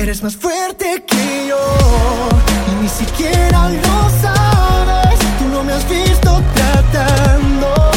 Eres más fuerte que yo y ni siquiera lo sabes. Tú no me has visto tratando